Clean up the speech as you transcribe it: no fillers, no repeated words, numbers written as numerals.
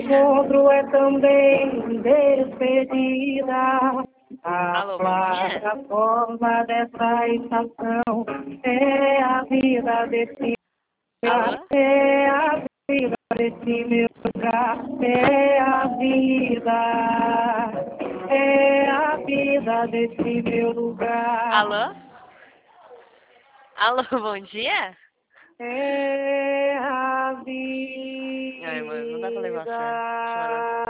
encontro é também despedida. A Alô, bom dia. plataforma dessa estação é a vida desse lugar, Alô? é a vida desse meu lugar, é a vida desse meu lugar. Alô? Alô, bom dia? É a Ai, mano, não dá pra levar a sério. Chorou. vida.